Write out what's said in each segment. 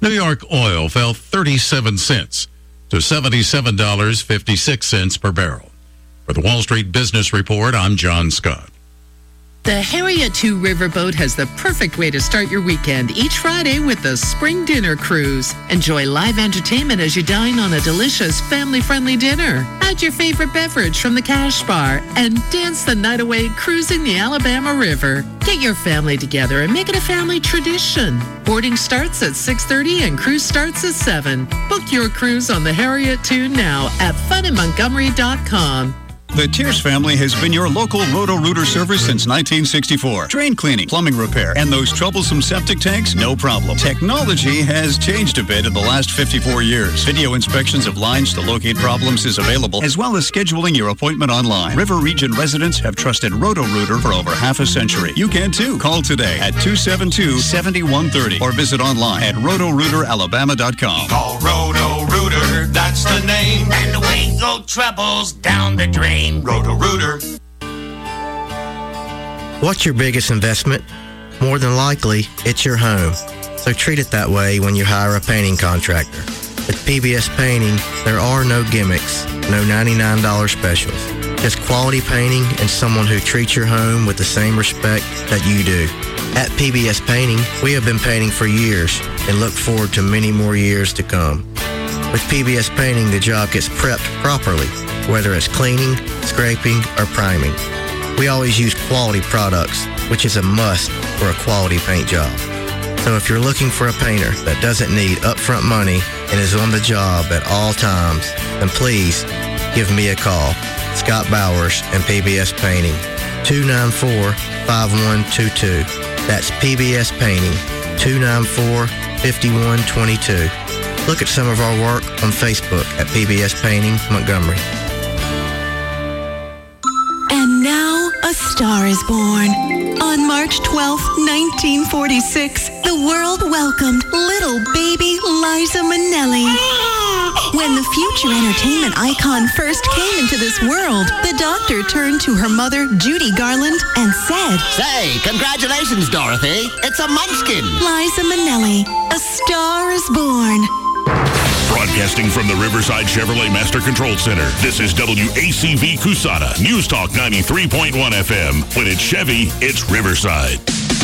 New York oil fell 37 cents to $77.56 per barrel. For the Wall Street Business Report, I'm John Scott. The Harriet 2 Riverboat has the perfect way to start your weekend each Friday with the Spring Dinner Cruise. Enjoy live entertainment as you dine on a delicious family-friendly dinner. Add your favorite beverage from the cash bar and dance the night away cruising the Alabama River. Get your family together and make it a family tradition. Boarding starts at 6:30 and cruise starts at 7. Book your cruise on the Harriet 2 now at funinmontgomery.com. The Tears family has been your local Roto-Rooter service since 1964. Drain cleaning, plumbing repair, and those troublesome septic tanks, no problem. Technology has changed a bit in the last 54 years. Video inspections of lines to locate problems is available, as well as scheduling your appointment online. River Region residents have trusted Roto-Rooter for over half a century. You can too. Call today at 272-7130 or visit online at rotorooteralabama.com. Call Roto-Rooter, that's the name. And away go troubles down the drain. Roto-Rooter. What's your biggest investment? More than likely, it's your home. So treat it that way when you hire a painting contractor. With PBS Painting, there are no gimmicks, no $99 specials. Just quality painting and someone who treats your home with the same respect that you do. At PBS Painting, we have been painting for years and look forward to many more years to come. With PBS Painting, the job gets prepped properly, whether it's cleaning, scraping, or priming. We always use quality products, which is a must for a quality paint job. So if you're looking for a painter that doesn't need upfront money and is on the job at all times, then please give me a call. Scott Bowers and PBS Painting, 294-5122. That's PBS Painting, 294-5122. Look at some of our work on Facebook at PBS Painting Montgomery. And now a star is born. On March 12, 1946, the world welcomed little baby Liza Minnelli. When the future entertainment icon first came into this world, the doctor turned to her mother, Judy Garland, and said, "Say, congratulations, Dorothy. It's a munchkin." Liza Minnelli, a star is born. Broadcasting from the Riverside Chevrolet Master Control Center, this is WACV Cusana, News Talk 93.1 FM. When it's Chevy, it's Riverside.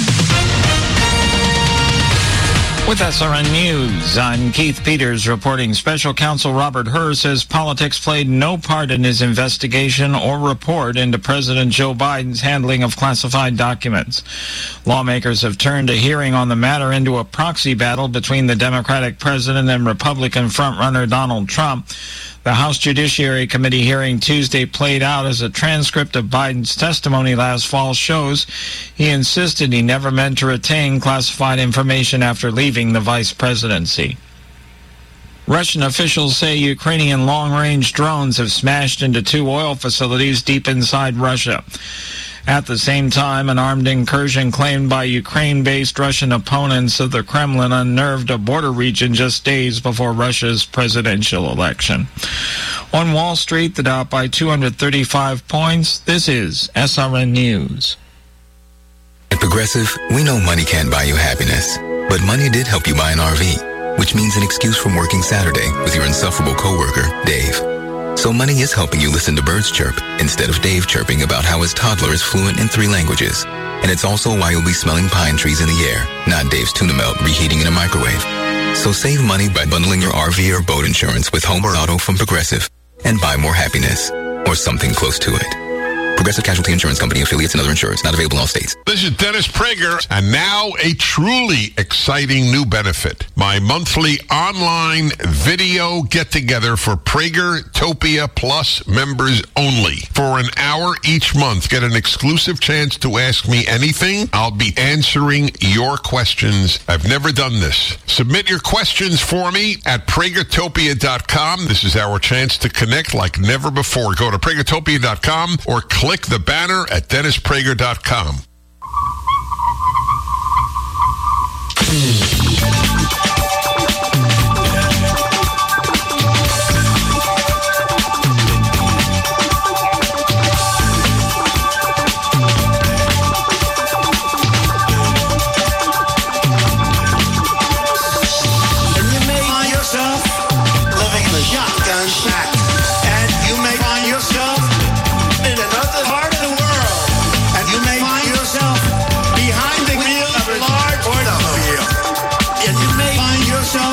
With SRN News, I'm Keith Peters reporting. Special Counsel Robert Hur says politics played no part in his investigation or report into President Joe Biden's handling of classified documents. Lawmakers have turned a hearing on the matter into a proxy battle between the Democratic president and Republican frontrunner Donald Trump. The House Judiciary Committee hearing Tuesday played out as a transcript of Biden's testimony last fall shows. He insisted he never meant to retain classified information after leaving the vice presidency. Russian officials say Ukrainian long-range drones have smashed into 2 oil facilities deep inside Russia. At the same time, an armed incursion claimed by Ukraine-based Russian opponents of the Kremlin unnerved a border region just days before Russia's presidential election. On Wall Street, the Dow by 235 points. This is SRN News. At Progressive, we know money can't buy you happiness, but money did help you buy an RV, which means an excuse from working Saturday with your insufferable coworker, Dave. So money is helping you listen to birds chirp instead of Dave chirping about how his toddler is fluent in 3 languages. And it's also why you'll be smelling pine trees in the air, not Dave's tuna melt reheating in a microwave. So save money by bundling your RV or boat insurance with home or auto from Progressive and buy more happiness, or something close to it. Progressive Casualty Insurance Company, affiliates, and other insurers. Not available in all states. This is Dennis Prager, and now a truly exciting new benefit. My monthly online video get-together for Pragertopia Plus members only. For an hour each month, get an exclusive chance to ask me anything. I'll be answering your questions. I've never done this. Submit your questions for me at Pragertopia.com. This is our chance to connect like never before. Go to Pragertopia.com or click the banner at DennisPrager.com.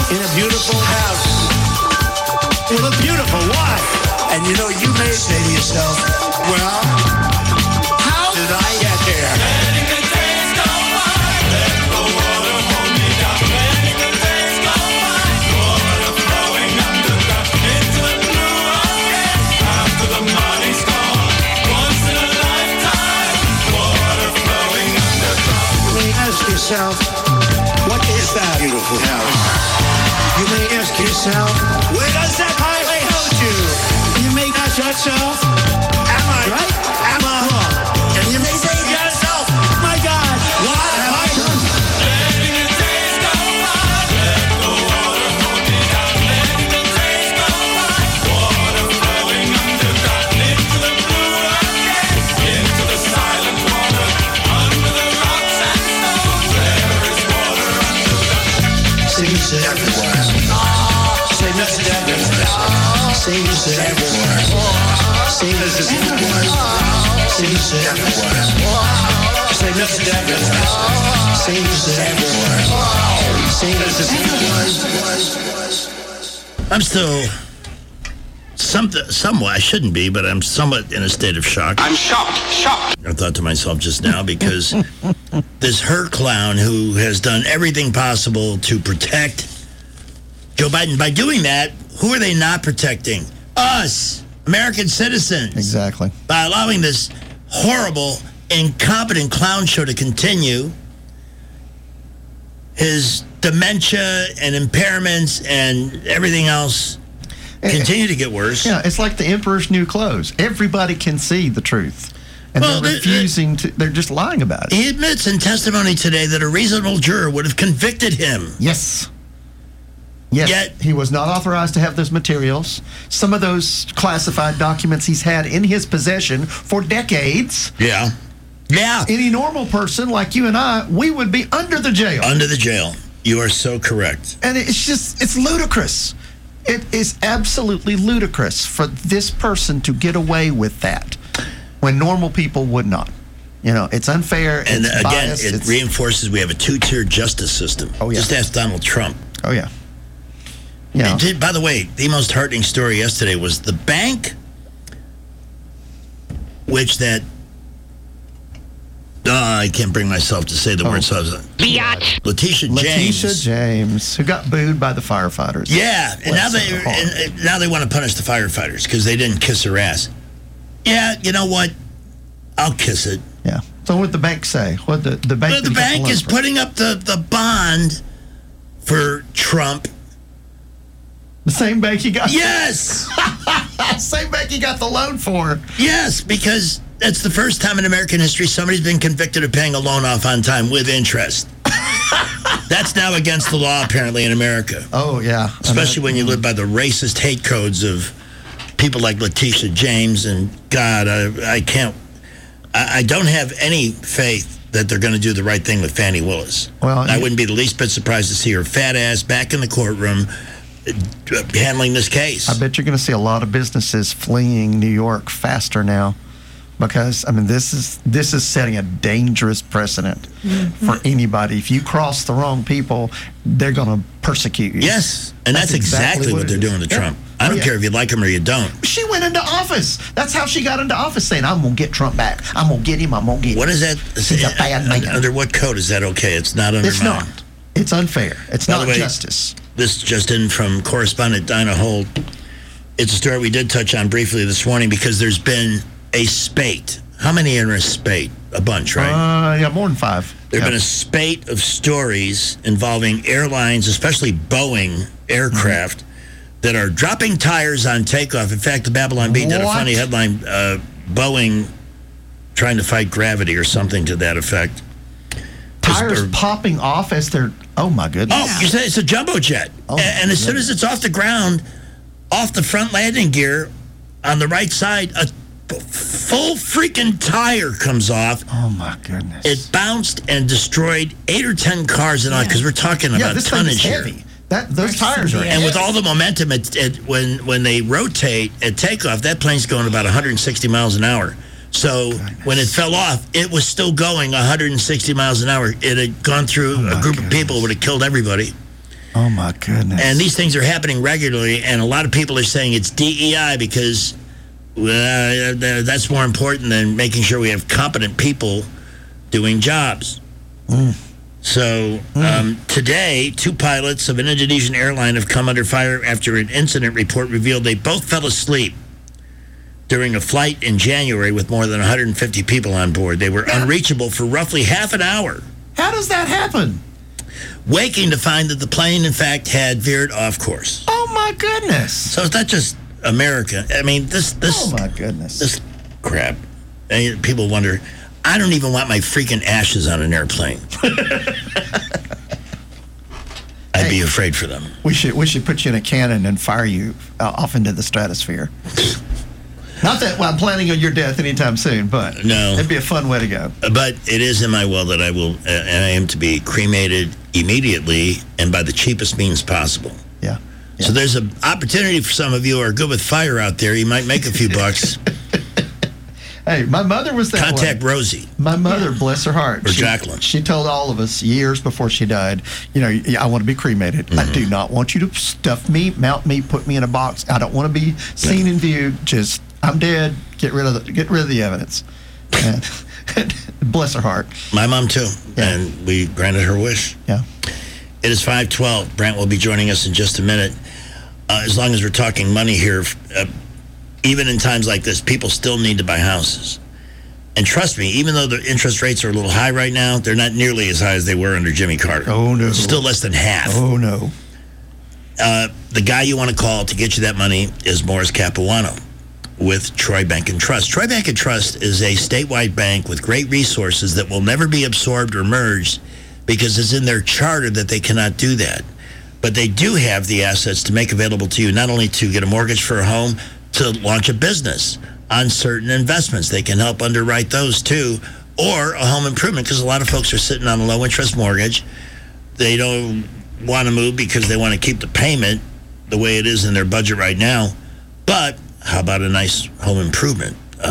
in a beautiful house with a beautiful wife. And you know, you may say to yourself, well, how did I get here? Letting the days go by, let the water hold me down. Letting the days go by, water flowing underground into the blue ocean. After the money's gone, once in a lifetime, water flowing underground. You may ask yourself, what is that beautiful house? You may ask yourself, where does that highway hold you? You may ask yourself, am I right? Am I wrong? And you may say to yourself, my God, what have I done? Letting the days go by, let the water hold me down. Letting the days go by, water flowing underground into the blue ocean, into the silent water, under the rocks and stones. There is water underground. Seems everywhere. Say nothing everywhere. Seems everywhere. Seems everywhere. Seems everywhere. Say nothing everywhere. Seems everywhere. Seems everywhere. I'm still somewhat, I shouldn't be, but I'm somewhat in a state of shock. I'm shocked. I thought to myself just now, because this her clown who has done everything possible to protect Joe Biden, by doing that, who are they not protecting? Us, American citizens. Exactly. By allowing this horrible, incompetent clown show to continue, his dementia and impairments and everything else continue to get worse. Yeah, it's like the emperor's new clothes. Everybody can see the truth. And they're refusing to, they're just lying about it. He admits in testimony today that a reasonable juror would have convicted him. Yes. Yes, yet he was not authorized to have those materials. Some of those classified documents he's had in his possession for decades. Yeah. Yeah. Any normal person like you and I, we would be under the jail. Under the jail. You are so correct. And it's ludicrous. It is absolutely ludicrous for this person to get away with that when normal people would not. You know, it's unfair. And it's again, biased, it reinforces we have a two-tier justice system. Oh, yeah. Just ask Donald Trump. Oh, yeah. Yeah. And by the way, the most heartening story yesterday was the bank, which that I can't bring myself to say the word. So Letitia James, who got booed by the firefighters. Yeah, and now they want to punish the firefighters because they didn't kiss her ass. Yeah, you know what? I'll kiss it. Yeah. So what did the bank say? What the bank? Well, the bank is putting up the bond for Trump. The same bank he got. Yes. Same bank he got the loan for. Yes, because that's the first time in American history somebody's been convicted of paying a loan off on time with interest. That's now against the law, apparently, in America. Oh, yeah. Especially when you live by the racist hate codes of people like Letitia James. And, God, I can't... I don't have any faith that they're going to do the right thing with Fani Willis. Well, I wouldn't be the least bit surprised to see her fat ass back in the courtroom handling this case. I bet you're going to see a lot of businesses fleeing New York faster now, because I mean this is setting a dangerous precedent for anybody. If you cross the wrong people, they're going to persecute you. Yes, and that's exactly what they're doing to Trump. I don't care if you like him or you don't. She went into office. That's how she got into office, saying, I'm going to get Trump back. I'm going to get him. I'm going to get him. What is that? He's a bad man. Under what code is that okay? It's not under It's not. It's unfair. It's not justice. This just in from correspondent Dinah Holt. It's a story we did touch on briefly this morning because there's been a spate. How many are in a spate? A bunch, right? Yeah, more than 5. There have been a spate of stories involving airlines, especially Boeing aircraft, that are dropping tires on takeoff. In fact, the Babylon Bee did a funny headline, Boeing trying to fight gravity or something to that effect. Tires popping off as they're... Oh, my goodness. Oh, you say it's a jumbo jet. And as soon as it's off the ground, off the front landing gear, on the right side, a full freaking tire comes off. Oh, my goodness. It bounced and destroyed 8 or 10 cars and all, because we're talking about this tonnage thing is heavy. Those tires are heavy. And with all the momentum, when they rotate at takeoff, that plane's going about 160 miles an hour. So when it fell off, it was still going 160 miles an hour. It had gone through a group of people, would have killed everybody. Oh, my goodness. And these things are happening regularly, and a lot of people are saying it's DEI because that's more important than making sure we have competent people doing jobs. So today, 2 pilots of an Indonesian airline have come under fire after an incident report revealed they both fell asleep during a flight in January with more than 150 people on board. They were unreachable for roughly half an hour. How does that happen? Waking to find that the plane, in fact, had veered off course. Oh, my goodness. So it's not just America. I mean, this oh, my goodness. This crap. And people wonder, I don't even want my freaking ashes on an airplane. I'd be afraid for them. We should put you in a cannon and fire you off into the stratosphere. Not that I'm planning on your death anytime soon, but no, it'd be a fun way to go. But it is in my will that I will, and I am to be cremated immediately and by the cheapest means possible. Yeah. So there's an opportunity for some of you who are good with fire out there. You might make a few bucks. Hey, my mother was that Contact way. Rosie. My mother, bless her heart. Or Jacqueline. She told all of us years before she died, I want to be cremated. I do not want you to stuff me, mount me, put me in a box. I don't want to be seen and viewed. Just, I'm dead. Get rid of the evidence. And bless her heart. My mom, too. Yeah. And we granted her wish. Yeah. It is 5:12. Brant will be joining us in just a minute. As long as we're talking money here, even in times like this, people still need to buy houses. And trust me, even though the interest rates are a little high right now, they're not nearly as high as they were under Jimmy Carter. Oh, no. Still less than half. Oh, no. The guy you want to call to get you that money is Morris Capuano with Troy Bank and Trust. Troy Bank and Trust is a statewide bank with great resources that will never be absorbed or merged because it's in their charter that they cannot do that. But they do have the assets to make available to you, not only to get a mortgage for a home, to launch a business on certain investments. They can help underwrite those too, or a home improvement, because a lot of folks are sitting on a low interest mortgage. They don't want to move because they want to keep the payment the way it is in their budget right now. But how about a nice home improvement? How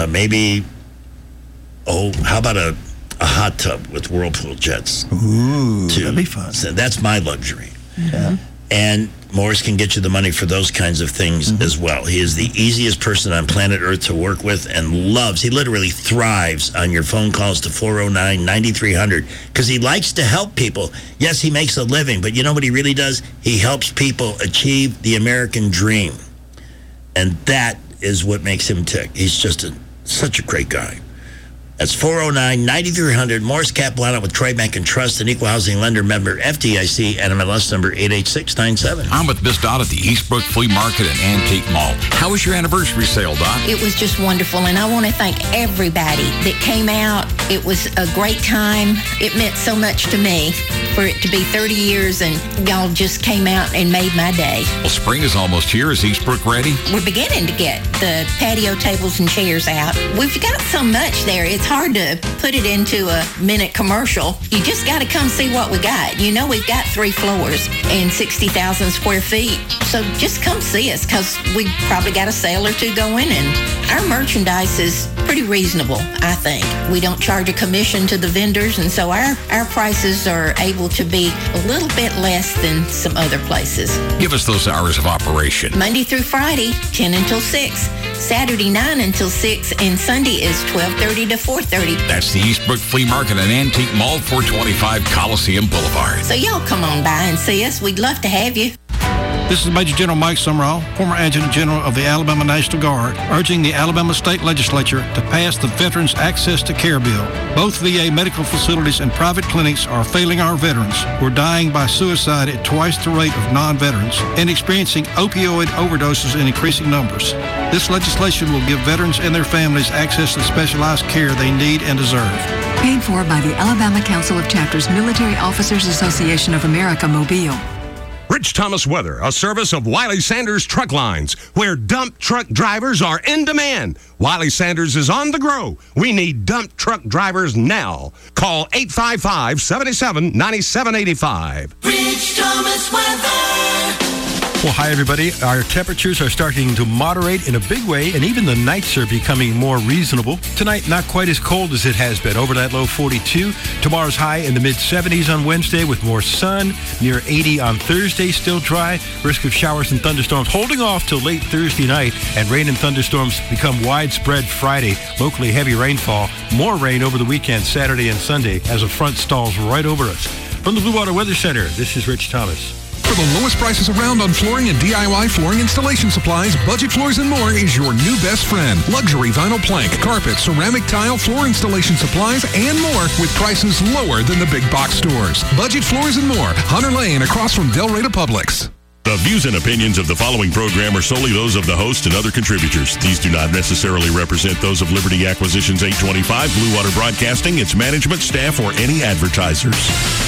about a hot tub with Whirlpool jets? Ooh, that'd be fun. So that's my luxury. Yeah. And Morris can get you the money for those kinds of things as well. He is the easiest person on planet Earth to work with and he literally thrives on your phone calls to 409-9300 because he likes to help people. Yes, he makes a living, but you know what he really does? He helps people achieve the American dream. And that is what makes him tick. He's just such a great guy. That's 409-9300, Morris Capuano with Troy Bank and Trust, an equal housing lender, member FDIC, and MLS number 88697. I'm with Miss Dot at the Eastbrook Flea Market and Antique Mall. How was your anniversary sale, Dot? It was just wonderful, and I want to thank everybody that came out. It was a great time. It meant so much to me for it to be 30 years, and y'all just came out and made my day. Well, spring is almost here. Is Eastbrook ready? We're beginning to get the patio tables and chairs out. We've got so much there. It's hard to put it into a minute commercial. You just got to come see what we got. You know, we've got 3 floors and 60,000 square feet. So just come see us because we probably got a sale or 2 going, and our merchandise is pretty reasonable, I think. We don't charge a commission to the vendors, and so our prices are able to be a little bit less than some other places. Give us those hours of operation. Monday through Friday, 10 until 6. Saturday, 9 until 6. And Sunday is 12:30 to 4:30. That's the Eastbrook Flea Market and Antique Mall, 425 Coliseum Boulevard. So y'all come on by and see us. We'd love to have you. This is Major General Mike Summerall, former Adjutant General of the Alabama National Guard, urging the Alabama State Legislature to pass the Veterans Access to Care Bill. Both VA medical facilities and private clinics are failing our veterans, who are dying by suicide at twice the rate of non-veterans and experiencing opioid overdoses in increasing numbers. This legislation will give veterans and their families access to specialized care they need and deserve. Paid for by the Alabama Council of Chapters Military Officers Association of America, Mobile. Rich Thomas Weather, a service of Wiley Sanders Truck Lines, where dump truck drivers are in demand. Wiley Sanders is on the grow. We need dump truck drivers now. Call 855-77-9785. Rich Thomas Weather. Well, hi, everybody. Our temperatures are starting to moderate in a big way, and even the nights are becoming more reasonable. Tonight, not quite as cold as it has been. Over that low 42. Tomorrow's high in the mid-70s on Wednesday with more sun. Near 80 on Thursday, still dry. Risk of showers and thunderstorms holding off till late Thursday night, and rain and thunderstorms become widespread Friday. Locally heavy rainfall. More rain over the weekend, Saturday and Sunday, as a front stalls right over us. From the Blue Water Weather Center, this is Rich Thomas. For the lowest prices around on flooring and DIY flooring installation supplies, Budget Floors and More is your new best friend. Luxury vinyl plank, carpet, ceramic tile, floor installation supplies, and more with prices lower than the big box stores. Budget Floors and More, Hunter Lane, across from Del Rey Publix. The views and opinions of the following program are solely those of the host and other contributors. These do not necessarily represent those of Liberty Acquisitions 825, Blue Water Broadcasting, its management, staff, or any advertisers.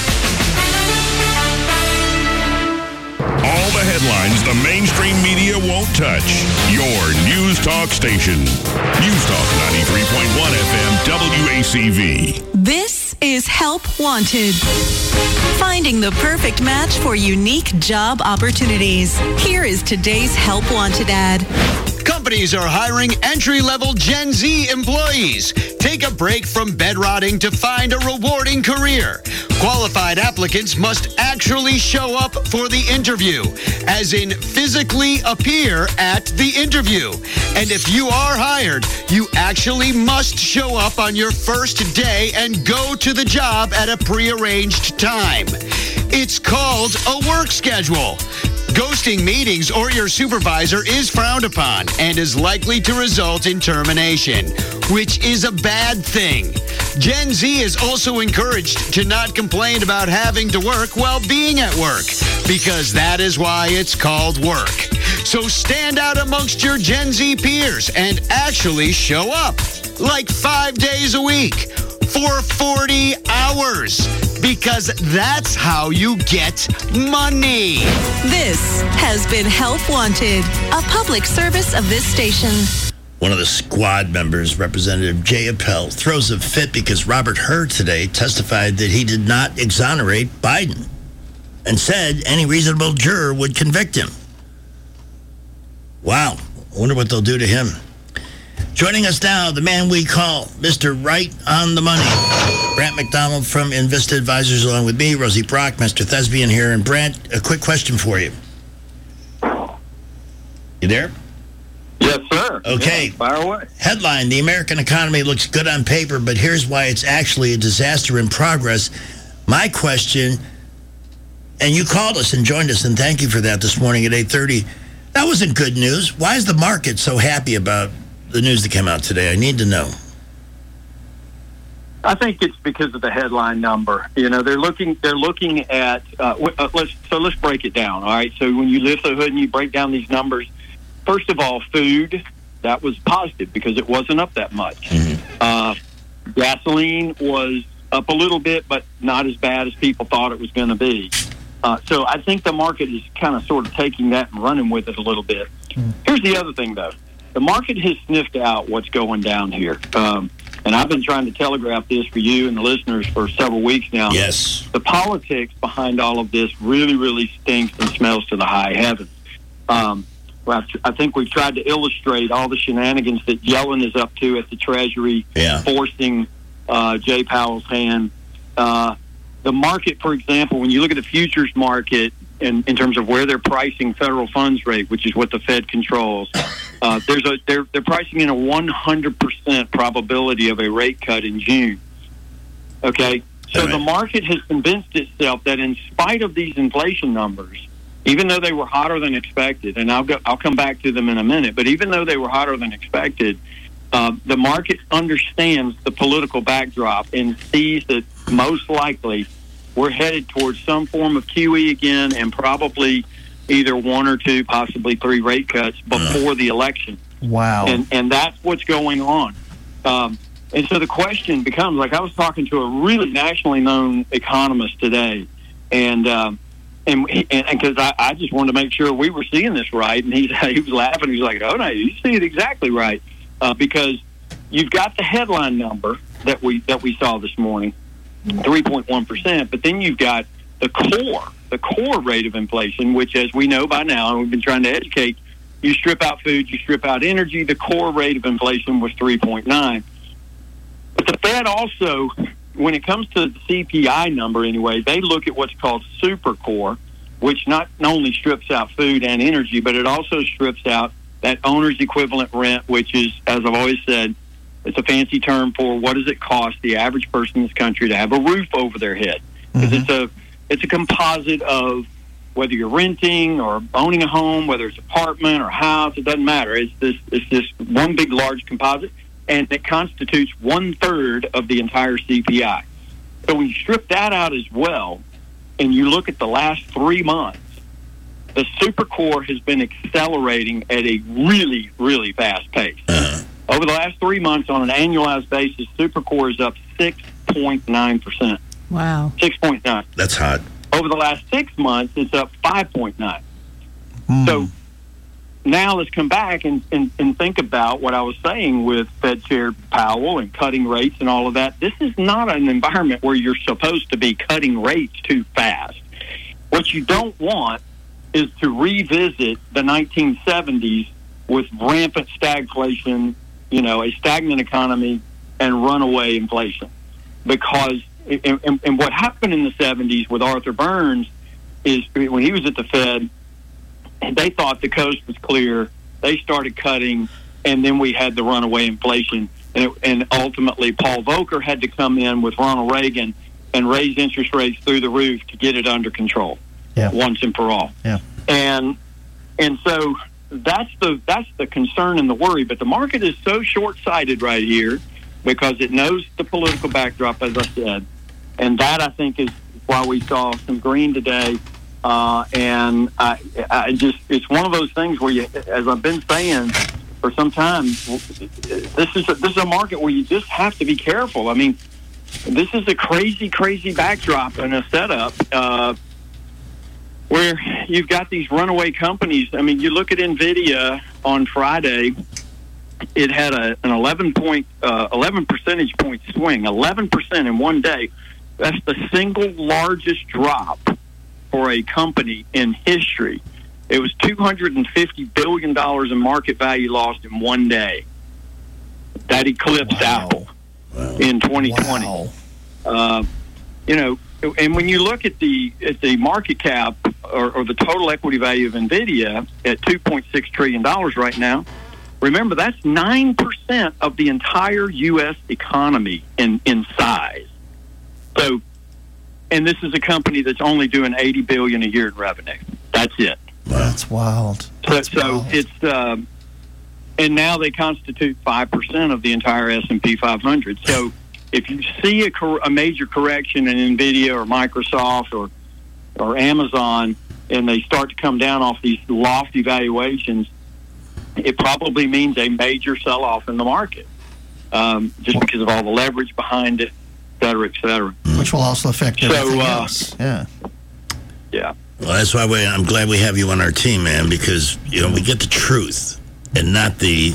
All the headlines the mainstream media won't touch. Your News Talk station. News Talk 93.1 FM WACV. This is Help Wanted. Finding the perfect match for unique job opportunities. Here is today's Help Wanted ad. Companies are hiring entry-level Gen Z employees. Take a break from bedrotting to find a rewarding career. Qualified applicants must actually show up for the interview, as in physically appear at the interview. And if you are hired, you actually must show up on your first day and go to the job at a prearranged time. It's called a work schedule. Ghosting meetings or your supervisor is frowned upon and is likely to result in termination, which is a bad thing. Gen Z is also encouraged to not complain about having to work while being at work, because that is why it's called work. So stand out amongst your Gen Z peers and actually show up, like 5 days a week for 40 hours. Because that's how you get money. This has been Help Wanted, a public service of this station. One of the squad members, Representative Jay Appel, throws a fit because Robert Hur today testified that he did not exonerate Biden and said any reasonable juror would convict him. Wow. I wonder what they'll do to him. Joining us now, the man we call Mr. Right on the Money. Brant McDonald from Invista Advisors, along with me, Rosie Brock, Mr. Thespian here. And Brant, a quick question for you. You there? Yes, sir. Okay. Yeah, fire away. Headline, the American economy looks good on paper, but here's why it's actually a disaster in progress. My question, and you called us and joined us, and thank you for that this morning at 8:30. That wasn't good news. Why is the market so happy about the news that came out today? I need to know. I think it's because of the headline number. You know, they're looking at let's break it down. All right. So when you lift the hood and you break down these numbers, first of all, food, that was positive because it wasn't up that much. Mm-hmm. Gasoline was up a little bit, but not as bad as people thought it was going to be. So I think the market is kind of sort of taking that and running with it a little bit. Mm-hmm. Here's the other thing, though. The market has sniffed out what's going down here. And I've been trying to telegraph this for you and the listeners for several weeks now. Yes. The politics behind all of this really, really stinks and smells to the high heavens. Well, I think we've tried to illustrate all the shenanigans that Yellen is up to at the Treasury, forcing Jay Powell's hand. The market, for example, when you look at the futures market in terms of where they're pricing federal funds rate, which is what the Fed controls, they're pricing in a 100% probability of a rate cut in June. Okay, so the market has convinced itself that in spite of these inflation numbers, even though they were hotter than expected, and I'll come back to them in a minute, but even though they were hotter than expected, the market understands the political backdrop and sees that most likely we're headed towards some form of QE again, and probably either one or two, possibly three rate cuts before the election. Wow. And that's what's going on. And so the question becomes, like, I was talking to a really nationally known economist today, and because I just wanted to make sure we were seeing this right, and he was laughing. He's like, "Oh no, you see it exactly right," because you've got the headline number that we saw this morning, 3.1%, but then you've got the core rate of inflation, which, as we know by now, and we've been trying to educate, you strip out food, you strip out energy, the core rate of inflation was 3.9. But the Fed also, when it comes to the CPI number anyway, they look at what's called super core, which not only strips out food and energy, but it also strips out that owner's equivalent rent, which is, as I've always said, it's a fancy term for what does it cost the average person in this country to have a roof over their head. Because it's a composite of whether you're renting or owning a home, whether it's apartment or house, it doesn't matter. It's this one big, large composite, and it constitutes 1/3 of the entire CPI. So when you strip that out as well, and you look at the last 3 months, the super core has been accelerating at a really, really fast pace. Over the last 3 months, on an annualized basis, super core is up 6.9%. Wow. 6.9. That's hot. Over the last 6 months, it's up 5.9. So now let's come back and think about what I was saying with Fed Chair Powell and cutting rates and all of that. This is not an environment where you're supposed to be cutting rates too fast. What you don't want is to revisit the 1970s with rampant stagflation, a stagnant economy, and runaway inflation. Because and what happened in the 70s with Arthur Burns is when he was at the Fed, they thought the coast was clear. They started cutting, and then we had the runaway inflation. And ultimately, Paul Volcker had to come in with Ronald Reagan and raise interest rates through the roof to get it under control once and for all. Yeah. And so that's the concern and the worry. But the market is so short-sighted right here because it knows the political backdrop, as I said. And that, I think, is why we saw some green today. And I just, it's one of those things where, as I've been saying for some time, this is a market where you just have to be careful. I mean, this is a crazy, crazy backdrop and a setup where you've got these runaway companies. I mean, you look at NVIDIA on Friday, it had an 11 percentage point swing, 11% in one day. That's the single largest drop for a company in history. It was $250 billion in market value lost in one day. That eclipsed Apple in 2020. Wow. And when you look at the market cap or the total equity value of NVIDIA at $2.6 trillion right now, remember that's 9% of the entire U.S. economy in size. So, and this is a company that's only doing $80 billion a year in revenue. That's it. Wow. That's wild. So it's and now they constitute 5% of the entire S&P 500. So if you see a major correction in NVIDIA or Microsoft or Amazon, and they start to come down off these lofty valuations, it probably means a major sell-off in the market, just because of all the leverage behind it, et cetera, et cetera. Which will also affect everything else. Yeah. Yeah. Well, that's why I'm glad we have you on our team, man, because, we get the truth and not the...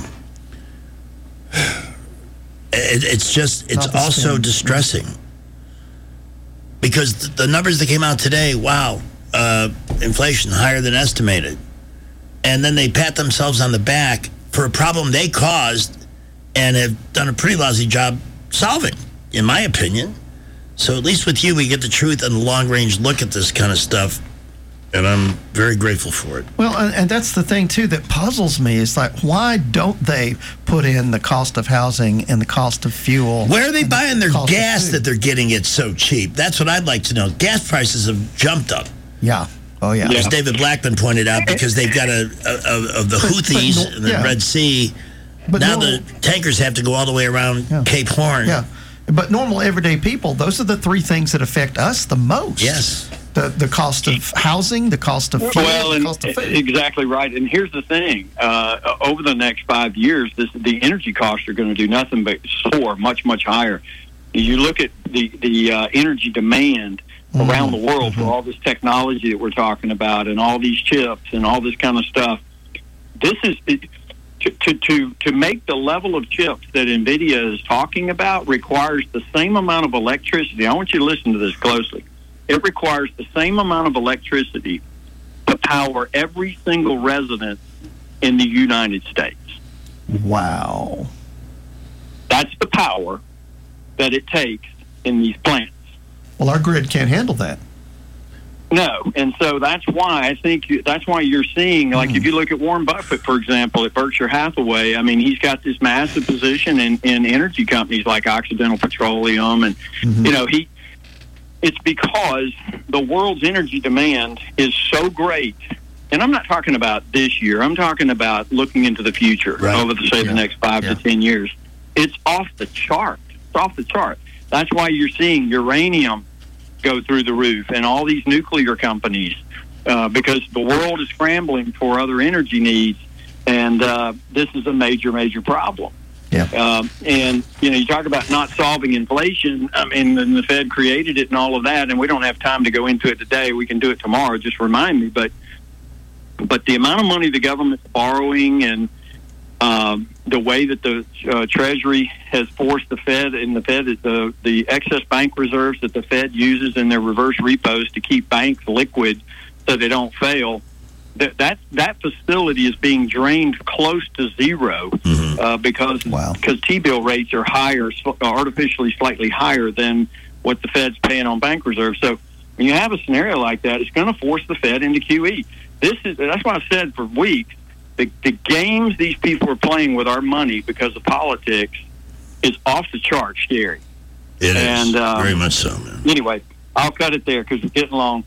It's also distressing. Because the numbers that came out today, wow, inflation higher than estimated. And then they pat themselves on the back for a problem they caused and have done a pretty lousy job solving, in my opinion. So at least with you, we get the truth and the long-range look at this kind of stuff, and I'm very grateful for it. Well, and that's the thing, too, that puzzles me. It's like, why don't they put in the cost of housing and the cost of fuel? Where are they buying their gas that they're getting it so cheap? That's what I'd like to know. Gas prices have jumped up. Yeah. Oh, yeah. As David Blackman pointed out, because they've got of the Houthis in the Red Sea. But now the tankers have to go all the way around Cape Horn. Yeah. But normal, everyday people, those are the three things that affect us the most. Yes. The cost of housing, the cost of fuel, the cost of food. Exactly right. And here's the thing. Over the next 5 years, the energy costs are going to do nothing but soar much, much higher. You look at the energy demand around the world for all this technology that we're talking about and all these chips and all this kind of stuff. This is... To make the level of chips that NVIDIA is talking about requires the same amount of electricity. I want you to listen to this closely. It it requires the same amount of electricity to power every single resident in the United States. Wow. That's the power that it takes in these plants. Well, our grid can't handle that. No, and so that's why I think that's why you're seeing, like, if you look at Warren Buffett, for example, at Berkshire Hathaway, I mean, he's got this massive position in energy companies like Occidental Petroleum, and you know, it's because the world's energy demand is so great. And I'm not talking about this year. I'm talking about looking into the future over, the next 5 to 10 years. It's off the chart. It's off the chart. That's why you're seeing uranium go through the roof and all these nuclear companies, because the world is scrambling for other energy needs, and this is a major problem. And, you know, you talk about not solving inflation. I mean, and the Fed created it and all of that, and we don't have time to go into it today. We can do it tomorrow. Just remind me. But the amount of money the government's borrowing and the way that the Treasury has forced the Fed, and the Fed is the excess bank reserves that the Fed uses in their reverse repos to keep banks liquid so they don't fail. That facility is being drained close to zero because T-bill rates are higher, artificially slightly higher than what the Fed's paying on bank reserves. So when you have a scenario like that, it's going to force the Fed into QE. That's why I said for weeks, the games these people are playing with our money because of politics is off the chart scary. It is, very much so, man. Anyway, I'll cut it there because we're getting long.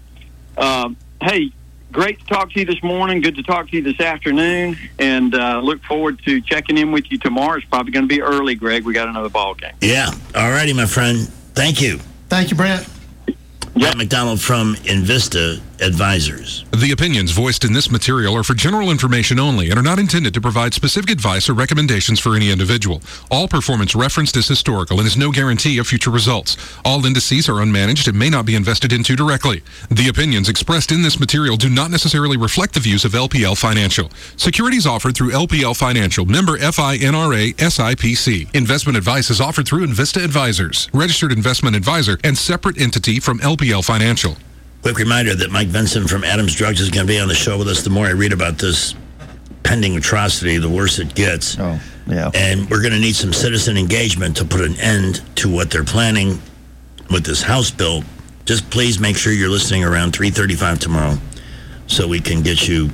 Hey, great to talk to you this morning. Good to talk to you this afternoon. And look forward to checking in with you tomorrow. It's probably going to be early, Greg. We got another ball game. Yeah. All righty, my friend. Thank you. Thank you, Brent. Brent McDonald from Invista Advisors. The opinions voiced in this material are for general information only and are not intended to provide specific advice or recommendations for any individual. All performance referenced is historical and is no guarantee of future results. All indices are unmanaged and may not be invested into directly. The opinions expressed in this material do not necessarily reflect the views of LPL Financial. Securities offered through LPL Financial, member FINRA SIPC. Investment advice is offered through Invista Advisors, registered investment advisor and separate entity from LPL Financial. Quick reminder that Mike Vinson from Adams Drugs is going to be on the show with us. The more I read about this pending atrocity, the worse it gets. Oh, yeah. And we're going to need some citizen engagement to put an end to what they're planning with this House bill. Just please make sure you're listening around 3:35 tomorrow so we can get you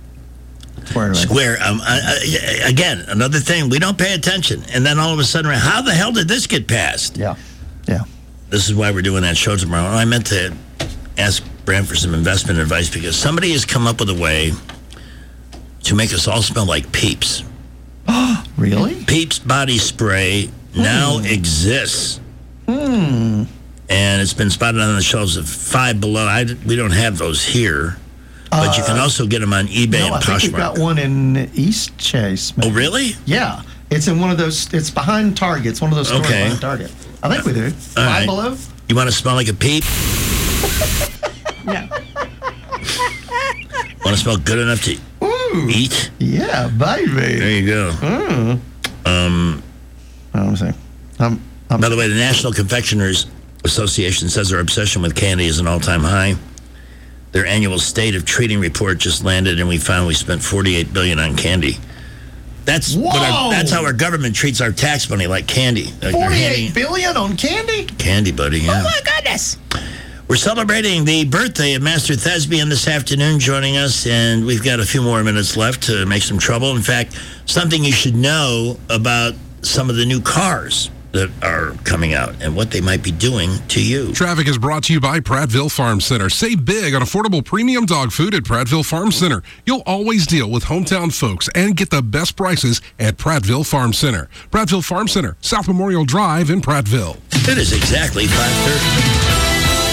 square. Again, another thing, we don't pay attention. And then all of a sudden, how the hell did this get passed? Yeah. This is why we're doing that show tomorrow. I meant to ask Brent for some investment advice because somebody has come up with a way to make us all smell like Peeps. Really? Peeps body spray now exists. And it's been spotted on the shelves of Five Below. We don't have those here. But you can also get them on eBay and Poshmark. I think we've got one in East Chase. Maybe. Oh, really? Yeah. It's in one of those, it's behind Target. It's one of those stores behind Target. I think we do. Five Below? You want to smell like a peep? No. Want to smell good enough to eat? Yeah, baby. There you go. Let me see. By the way, the National Confectioners Association says their obsession with candy is an all-time high. Their annual State of Treating report just landed, and we found we spent $48 billion on candy. That's how our government treats our tax money, like candy. Like $48 billion on candy? Candy, buddy, yeah. Oh, my goodness. We're celebrating the birthday of Master Thespian this afternoon, joining us, and we've got a few more minutes left to make some trouble. In fact, something you should know about some of the new cars that are coming out and what they might be doing to you. Traffic is brought to you by Prattville Farm Center. Save big on affordable premium dog food at Prattville Farm Center. You'll always deal with hometown folks and get the best prices at Prattville Farm Center. Prattville Farm Center, South Memorial Drive in Prattville. It is exactly 5:30.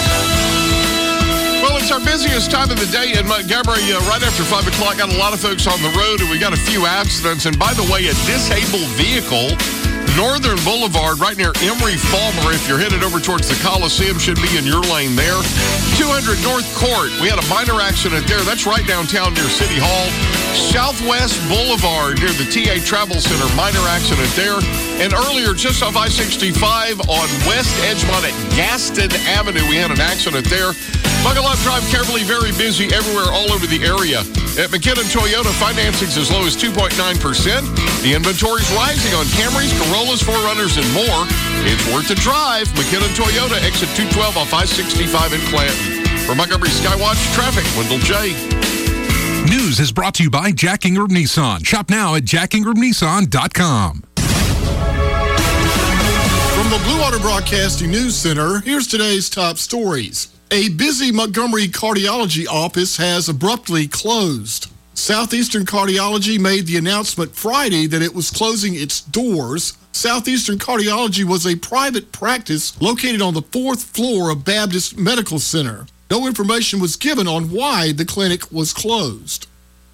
Well, it's our busiest time of the day in Montgomery. Right after 5 o'clock, got a lot of folks on the road, and we got a few accidents. And by the way, a disabled vehicle, Northern Boulevard, right near Emery-Falmer. If you're headed over towards the Coliseum, should be in your lane there. 200 North Court. We had a minor accident there. That's right downtown near City Hall. Southwest Boulevard near the TA Travel Center. Minor accident there. And earlier, just off I-65 on West Edgemont at Gaston Avenue, we had an accident there. Buckle up, drive carefully, very busy everywhere, all over the area. At McKinnon Toyota, financing's as low as 2.9%. The inventory's rising on Camrys, Corollas, 4Runners, and more. It's worth the drive. McKinnon Toyota, exit 212 off I-65 in Clanton. For Montgomery Skywatch Traffic, Wendell J. News is brought to you by Jack Ingram Nissan. Shop now at jackingramnissan.com. From the Blue Water Broadcasting News Center, here's today's top stories. A busy Montgomery cardiology office has abruptly closed. Southeastern Cardiology made the announcement Friday that it was closing its doors. Southeastern Cardiology was a private practice located on the 4th floor of Baptist Medical Center. No information was given on why the clinic was closed.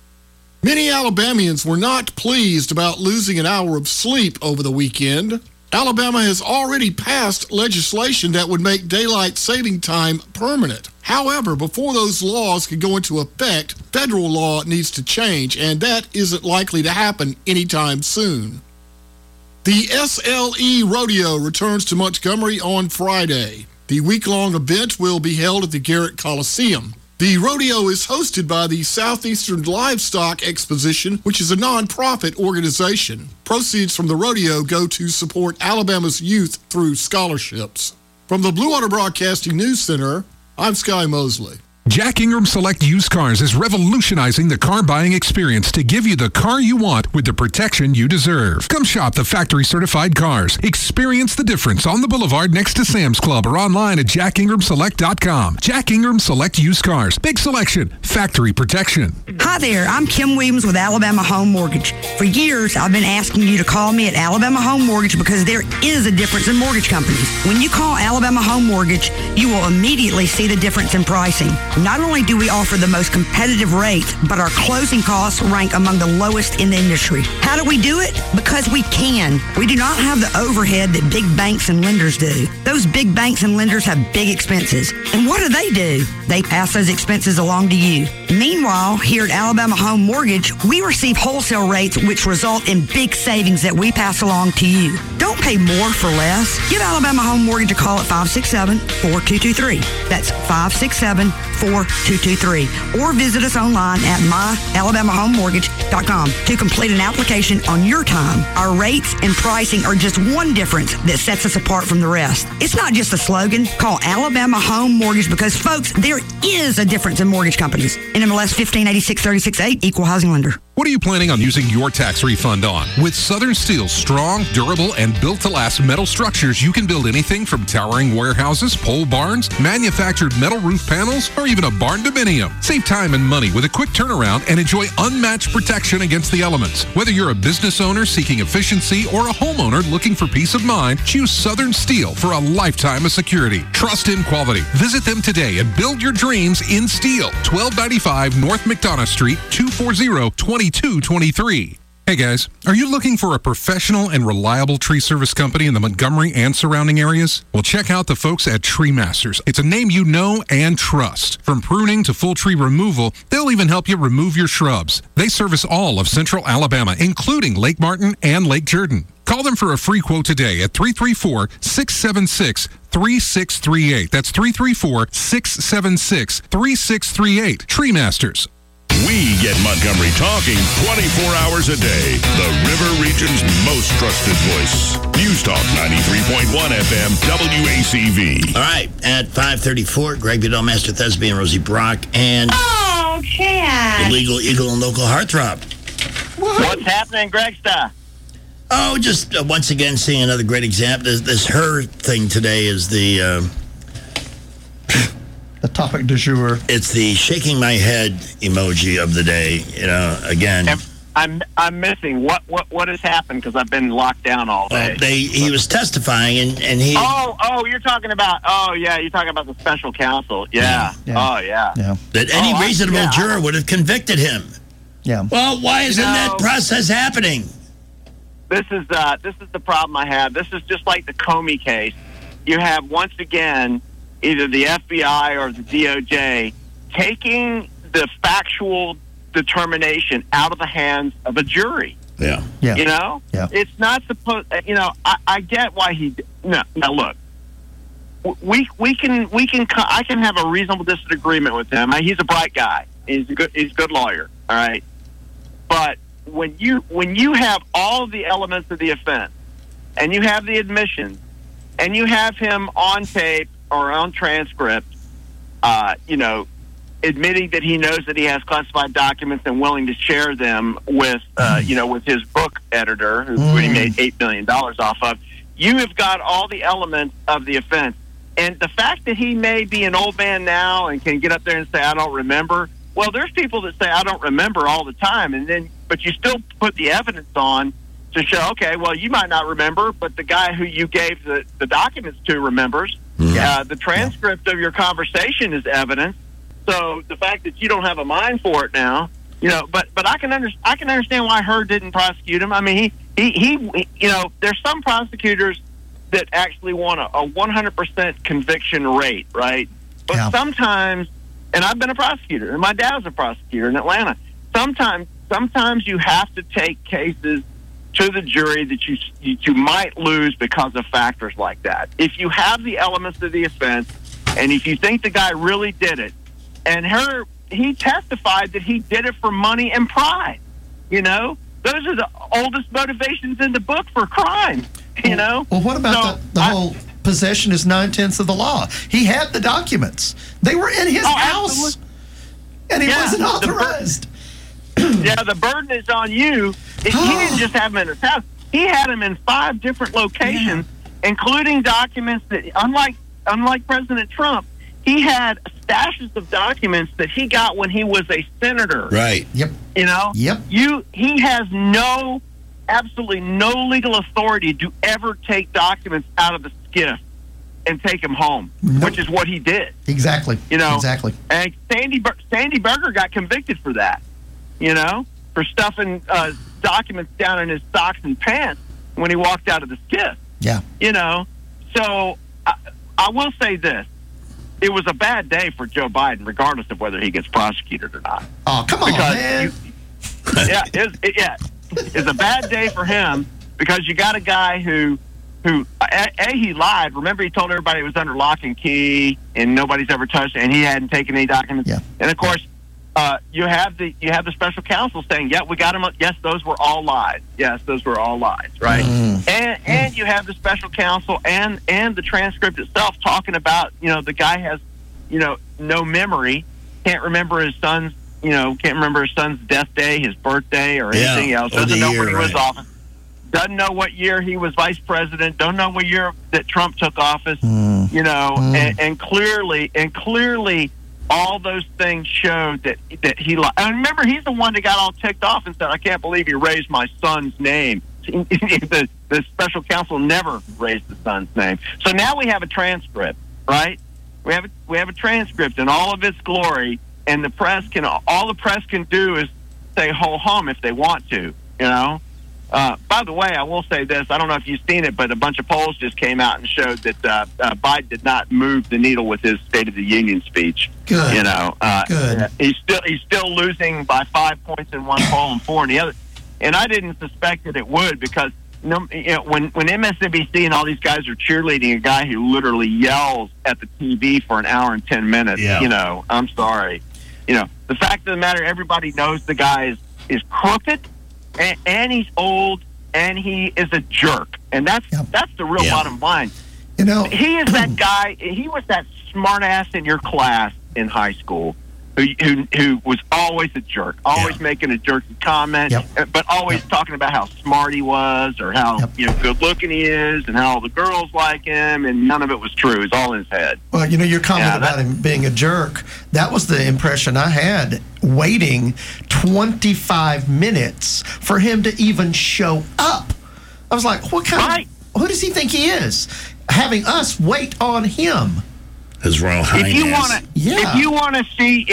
Many Alabamians were not pleased about losing an hour of sleep over the weekend. Alabama has already passed legislation that would make daylight saving time permanent. However, before those laws can go into effect, federal law needs to change, and that isn't likely to happen anytime soon. The SLE Rodeo returns to Montgomery on Friday. The week-long event will be held at the Garrett Coliseum. The rodeo is hosted by the Southeastern Livestock Exposition, which is a non-profit organization. Proceeds from the rodeo go to support Alabama's youth through scholarships. From the Blue Water Broadcasting News Center, I'm Sky Mosley. Jack Ingram Select Used Cars is revolutionizing the car buying experience to give you the car you want with the protection you deserve. Come shop the factory-certified cars. Experience the difference on the boulevard next to Sam's Club or online at jackingramselect.com. Jack Ingram Select Used Cars. Big selection. Factory protection. Hi there. I'm Kim Williams with Alabama Home Mortgage. For years, I've been asking you to call me at Alabama Home Mortgage because there is a difference in mortgage companies. When you call Alabama Home Mortgage, you will immediately see the difference in pricing. Not only do we offer the most competitive rates, but our closing costs rank among the lowest in the industry. How do we do it? Because we can. We do not have the overhead that big banks and lenders do. Those big banks and lenders have big expenses. And what do? They pass those expenses along to you. Meanwhile, here at Alabama Home Mortgage, we receive wholesale rates which result in big savings that we pass along to you. Don't pay more for less. Give Alabama Home Mortgage a call at 567-4223. That's 567-4223. Or visit us online at myalabamahomemortgage.com to complete an application on your time. Our rates and pricing are just one difference that sets us apart from the rest. It's not just a slogan. Call Alabama Home Mortgage because, folks, there is a difference in mortgage companies. NMLS 1586368, Equal Housing Lender. What are you planning on using your tax refund on? With Southern Steel's strong, durable, and built-to-last metal structures, you can build anything from towering warehouses, pole barns, manufactured metal roof panels, or even a barn dominium. Save time and money with a quick turnaround and enjoy unmatched protection against the elements. Whether you're a business owner seeking efficiency or a homeowner looking for peace of mind, choose Southern Steel for a lifetime of security. Trust in quality. Visit them today and build your dreams in steel. 1295 North McDonough Street, 240-2223. Hey guys, are you looking for a professional and reliable tree service company in the Montgomery and surrounding areas? Well, check out the folks at Tree Masters. It's a name you know and trust. From pruning to full tree removal, they'll even help you remove your shrubs. They service all of Central Alabama, including Lake Martin and Lake Jordan. Call them for a free quote today at 334-676-3638. That's 334-676-3638. Tree Masters. We get Montgomery talking 24 hours a day. The River Region's most trusted voice. News Talk 93.1 FM WACV. All right, at 5:34, Greg Vidal, Master Thespian, Rosie Brock, and Chad. Illegal Eagle and Local Heartthrob. What's happening, Gregsta? Oh, just once again seeing another great example. This her thing today is the topic du jour. It's the shaking my head emoji of the day. You know, again. I'm missing what has happened because I've been locked down all day. He was testifying and he. You're talking about you're talking about the special counsel. Yeah. Oh yeah. That any reasonable juror would have convicted him. Yeah. Well, why isn't that process happening? This is the problem I have. This is just like the Comey case. You have once again either the FBI or the DOJ taking the determination out of the hands of a jury. Yeah. You know? Yeah. It's not supposed, I get why he, now look, I can have a reasonable disagreement with him. He's a bright guy. He's a good lawyer. All right. But when you have all the elements of the offense, and you have the admission, and you have him on tape or on transcript, admitting that he knows that he has classified documents and willing to share them with, with his book editor, who he made $8 million off of, you have got all the elements of the offense. And the fact that he may be an old man now and can get up there and say, I don't remember. Well, there's people that say, I don't remember all the time. But you still put the evidence on to show, okay, well, you might not remember, but the guy who you gave the documents to remembers. The transcript of your conversation is evidence. So the fact that you don't have a mind for it now, but I can understand why Hurd didn't prosecute him. I mean, he there's some prosecutors that actually want a 100% conviction rate, right? But sometimes, and I've been a prosecutor, and my dad was a prosecutor in Atlanta. Sometimes you have to take cases to the jury that you might lose because of factors like that. If you have the elements of the offense, and if you think the guy really did it, and he testified that he did it for money and pride. Those are the oldest motivations in the book for crime. Well, what about the whole possession is 9/10 of the law? He had the documents. They were in his house, absolutely. And he wasn't authorized. The burden is on you. He didn't just have them in his house. He had them in 5 different locations, including documents that, unlike President Trump, he had stashes of documents that he got when he was a senator. Right. Yep. Yep. He has absolutely no legal authority to ever take documents out of the SCIF and take them home, which is what he did. Exactly. Exactly. And Sandy Berger got convicted for that, for stuffing documents down in his socks and pants when he walked out of the SCIF. Yeah. So I will say this. It was a bad day for Joe Biden, regardless of whether he gets prosecuted or not. Oh, come on, man. It's a bad day for him because you got a guy who he lied. Remember, he told everybody it was under lock and key and nobody's ever touched it, and he hadn't taken any documents. Yeah. And of course, you have the special counsel saying, "Yeah, we got him. Yes, those were all lies. Yes, those were all lies." Right. And you have the special counsel and the transcript itself talking about the guy has no memory, can't remember his son's death day, his birthday, or anything else. Doesn't know when he was office. Doesn't know what year he was vice president. Don't know what year that Trump took office. And clearly, all those things showed that he lied. And remember, he's the one that got all ticked off and said, "I can't believe you raised my son's name." The special counsel never raised the son's name. So now we have a transcript, right? We have a transcript in all of its glory, and all the press can do is say ho hum if they want to, By the way, I will say this. I don't know if you've seen it, but a bunch of polls just came out and showed that Biden did not move the needle with his State of the Union speech. Good. Good. He's still losing by 5 points in one poll and 4 in the other. And I didn't suspect that it would because when MSNBC and all these guys are cheerleading a guy who literally yells at the TV for an hour and 10 minutes, I'm sorry. The fact of the matter, everybody knows the guy is crooked. And he's old, and he is a jerk, and that's the real bottom line. He is that guy. He was that smart ass in your class in high school who was always a jerk, always making a jerky comment, but always talking about how smart he was or how good looking he is and how all the girls like him, and none of it was true. It's all in his head. Well, your comment about him being a jerk, that was the impression I had waiting 25 minutes for him to even show up. I was like, who does he think he is? Having us wait on him. His Royal Highness. If you want to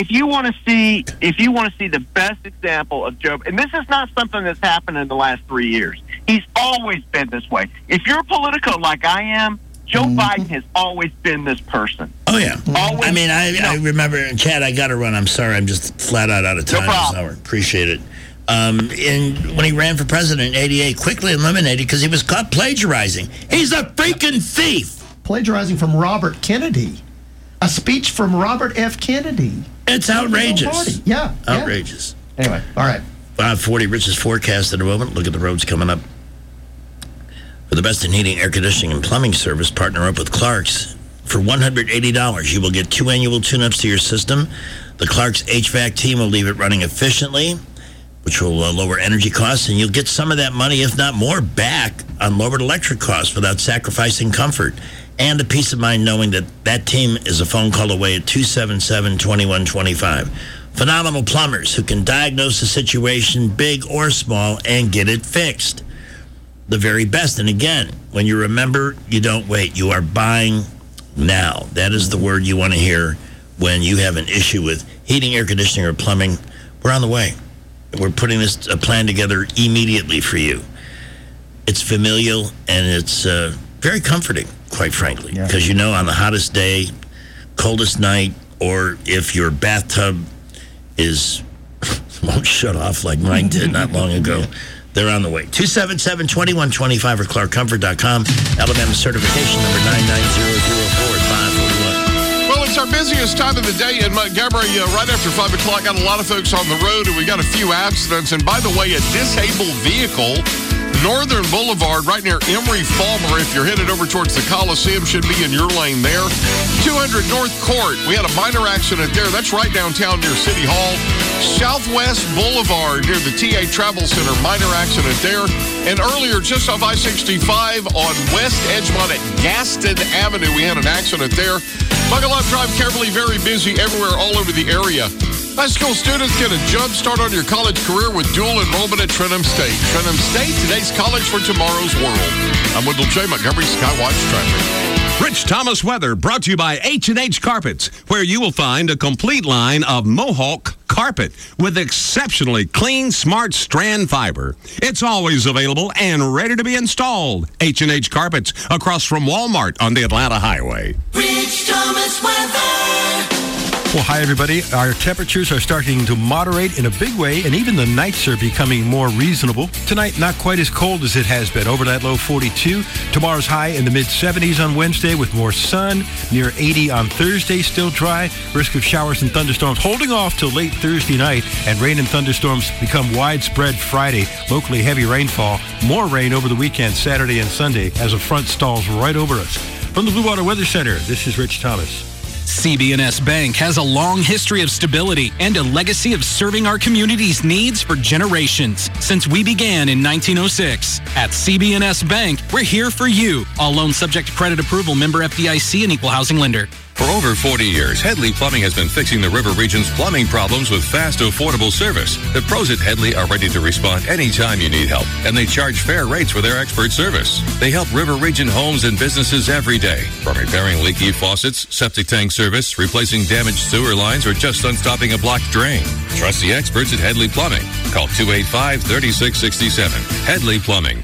see the best example of Joe, and this is not something that's happened in the last 3 years. He's always been this way. If you're a politico like I am, Joe Biden has always been this person. Oh, yeah. Always, I mean, I remember, and Chad, I got to run. I'm sorry. I'm just flat out of time this hour. Appreciate it. And when he ran for president in 88, quickly eliminated because he was caught plagiarizing. He's a freaking thief. Plagiarizing from Robert Kennedy. A speech from Robert F. Kennedy. It's outrageous. Yeah. Outrageous. Anyway, all right. 540 Rich's forecast in a moment. Look at the roads coming up. For the best in heating, air conditioning, and plumbing service, partner up with Clark's. For $180, you will get 2 annual tune-ups to your system. The Clark's HVAC team will leave it running efficiently, which will lower energy costs, and you'll get some of that money, if not more, back on lowered electric costs without sacrificing comfort. And the peace of mind knowing that that team is a phone call away at 277-2125. Phenomenal plumbers who can diagnose a situation, big or small, and get it fixed. The very best. And again, when you remember, you don't wait. You are buying now. That is the word you want to hear when you have an issue with heating, air conditioning, or plumbing. We're on the way. We're putting this plan together immediately for you. It's familial, and it's very comforting, quite frankly, because you know on the hottest day, coldest night, or if your bathtub won't shut off like mine did not long ago, they're on the way. 277-2125 or ClarkComfort.com. Alabama certification number 99004 at 541. Well, it's our busiest time of the day in Montgomery. Right after 5 o'clock, got a lot of folks on the road, and we got a few accidents. And by the way, a disabled vehicle, Northern Boulevard, right near Emery Falmer. If you're headed over towards the Coliseum, should be in your lane there. 200 North Court. We had a minor accident there. That's right downtown near City Hall. Southwest Boulevard near the TA Travel Center. Minor accident there. And earlier, just off I-65 on West Edgemont at Gaston Avenue, we had an accident there. Buckle up, drive carefully. Very busy everywhere, all over the area. High school students get a jump start on your college career with dual enrollment at Trenton State. Trenton State, today's college for tomorrow's world. I'm Wendell J. Montgomery Skywatch Traffic. Rich Thomas weather brought to you by H&H Carpets, where you will find a complete line of Mohawk carpet with exceptionally clean, smart strand fiber. It's always available and ready to be installed. H&H Carpets across from Walmart on the Atlanta Highway. Rich Thomas weather. Well, hi, everybody. Our temperatures are starting to moderate in a big way, and even the nights are becoming more reasonable. Tonight, not quite as cold as it has been. Over that low 42. Tomorrow's high in the mid-70s on Wednesday with more sun. Near 80 on Thursday, still dry. Risk of showers and thunderstorms holding off till late Thursday night, and rain and thunderstorms become widespread Friday. Locally heavy rainfall. More rain over the weekend, Saturday and Sunday, as a front stalls right over us. From the Blue Water Weather Center, this is Rich Thomas. CB&S Bank has a long history of stability and a legacy of serving our community's needs for generations since we began in 1906. At CB&S Bank, we're here for you. All loans subject to credit approval, member FDIC, and equal housing lender. For over 40 years, Headley Plumbing has been fixing the River Region's plumbing problems with fast, affordable service. The pros at Headley are ready to respond anytime you need help, and they charge fair rates for their expert service. They help River Region homes and businesses every day, from repairing leaky faucets, septic tank service, replacing damaged sewer lines, or just unstopping a blocked drain. Trust the experts at Headley Plumbing. Call 285-3667. Headley Plumbing,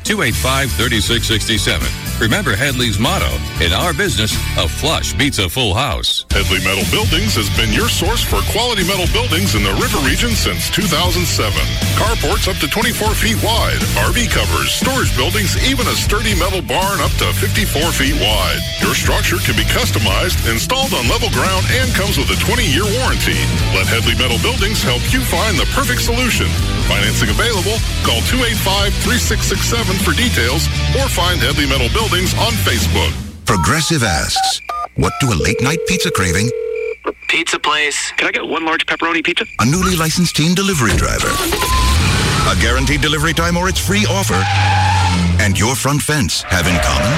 285-3667. Remember Headley's motto, in our business, a flush beats a full house. Headley Metal Buildings has been your source for quality metal buildings in the River Region since 2007. Carports up to 24 feet wide, RV covers, storage buildings, even a sturdy metal barn up to 54 feet wide. Your structure can be customized, installed on level ground, and comes with a 20-year warranty. Let Headley Metal Buildings help you find the perfect solution. Financing available. Call 285-3667 for details or find Headley Metal Buildings on Facebook. Progressive asks, what do a late-night pizza craving, Pizza place. Can I get one large pepperoni pizza? a newly licensed teen delivery driver, a guaranteed delivery time or its free offer, and your front fence have in common?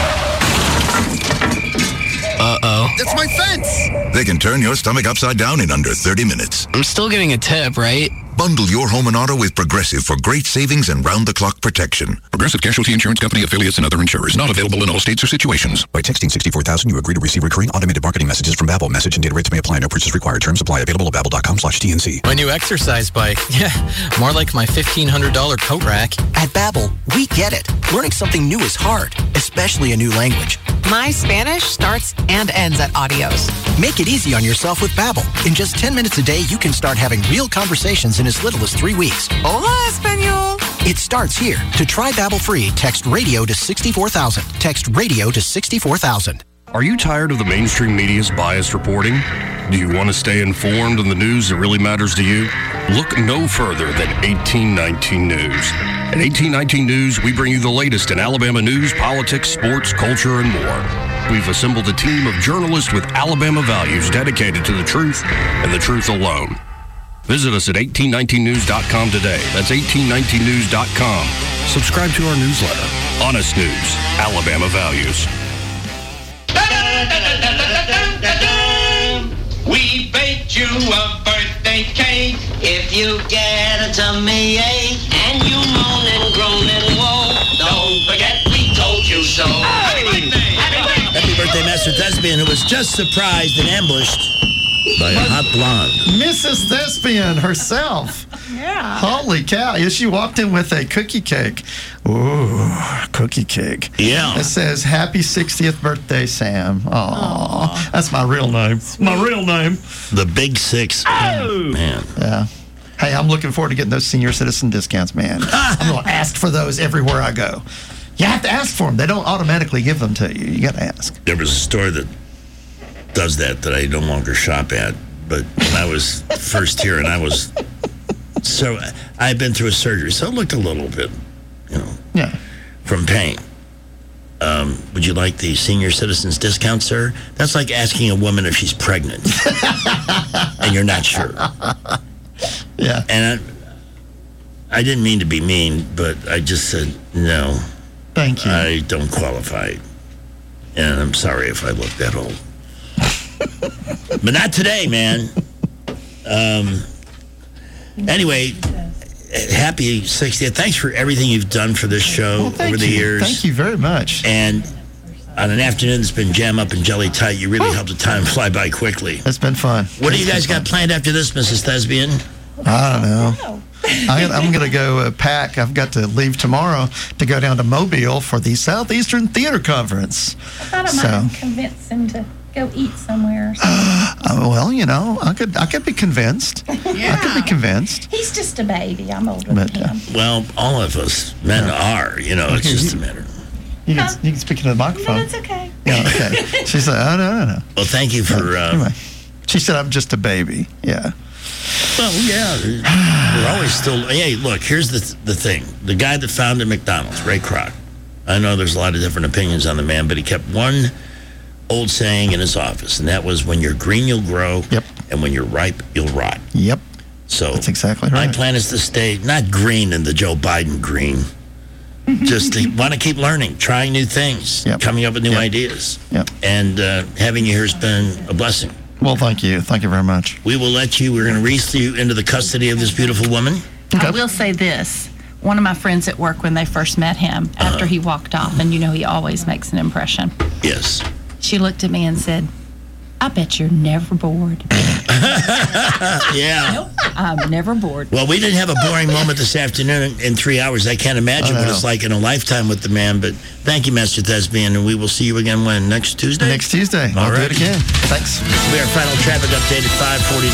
Uh-oh. That's my fence! They can turn your stomach upside down in under 30 minutes. I'm still getting a tip, right? Bundle your home and auto with Progressive for great savings and round-the-clock protection. Progressive Casualty Insurance Company, affiliates, and other insurers. Not available in all states or situations. By texting 64,000, you agree to receive recurring automated marketing messages from Babbel. Message and data rates may apply. No purchase required. Terms apply. Available at babbel.com/TNC. My new exercise bike. Yeah, more like my $1,500 coat rack. At Babbel, we get it. Learning something new is hard, especially a new language. My Spanish starts and ends at Adios. Make it easy on yourself with Babbel. In just 10 minutes a day, you can start having real conversations in as little as 3 weeks. Hola, Espanol. It starts here. To try Babbel free, text radio to 64,000. Text radio to 64,000. Are you tired of the mainstream media's biased reporting? Do you want to stay informed on the news that really matters to you? Look no further than 1819 News. At 1819 News, we bring you the latest in Alabama news, politics, sports, culture, and more. We've assembled a team of journalists with Alabama values dedicated to the truth and the truth alone. Visit us at 1819news.com today. That's 1819news.com. Subscribe to our newsletter. Honest News, Alabama Values. We baked you a birthday cake. If you get a tummy ache and you moan and groan and woe, don't forget we told you so. Happy birthday! Happy birthday, Master Thespian, who was just surprised and ambushed by a hot blonde. Mrs. Thespian herself. Yeah. Holy cow. Yeah, she walked in with a cookie cake. Ooh, cookie cake. Yeah. It says, happy 60th birthday, Sam. Aww. That's my real name. My real name. The Big Six. Oh! Man. Yeah. Hey, I'm looking forward to getting those senior citizen discounts, man. I'm going to ask for those everywhere I go. You have to ask for them. They don't automatically give them to you. You got to ask. There was a store that does that I no longer shop at. But when I was first here and I was... So I've been through a surgery, so it looked a little bit, yeah, from pain. Would you like the senior citizens discount, sir? That's like asking a woman if she's pregnant and you're not sure. Yeah. And I didn't mean to be mean, but I just said, no. Thank you. I don't qualify. And I'm sorry if I look that old. But not today, man. Anyway, happy 60th. Thanks for everything you've done for this show over the years. Thank you very much. And on an afternoon that's been jam up and jelly tight, you really helped the time fly by quickly. It's been fun. What do you guys got planned after this, Mrs. Thespian? I don't know. I'm going to go pack. I've got to leave tomorrow to go down to Mobile for the Southeastern Theater Conference. I thought I might convince him to go eat somewhere. Well, I could be convinced. Yeah. I could be convinced. He's just a baby. I'm older than him. Well, all of us men are. It's just a matter. You can speak into the microphone. No, it's okay. Yeah, okay. She said, oh, no. Well, thank you for... anyway, she said, I'm just a baby. Yeah. Well, yeah. We're always still... Hey, look, here's the thing. The guy that founded McDonald's, Ray Kroc. I know there's a lot of different opinions on the man, but he kept one old saying in his office, and that was, when you're green, you'll grow. Yep. And when you're ripe, you'll rot. Yep. So that's exactly right. My plan is to stay not green in the Joe Biden green. Just to want to keep learning, trying new things, coming up with new ideas. Yep. And having you here has been a blessing. Well, thank you. Thank you very much. We're going to release you into the custody of this beautiful woman. I will say this. One of my friends at work, when they first met him, after he walked off, and he always makes an impression. Yes. She looked at me and said, I bet you're never bored. Yeah. Nope, I'm never bored. Well, we didn't have a boring moment this afternoon in 3 hours. I can't imagine what it's like in a lifetime with the man, but thank you, Master Thespian, and we will see you again when? Next Tuesday? Next Tuesday. I'll do it again. Thanks. This will be our final traffic update at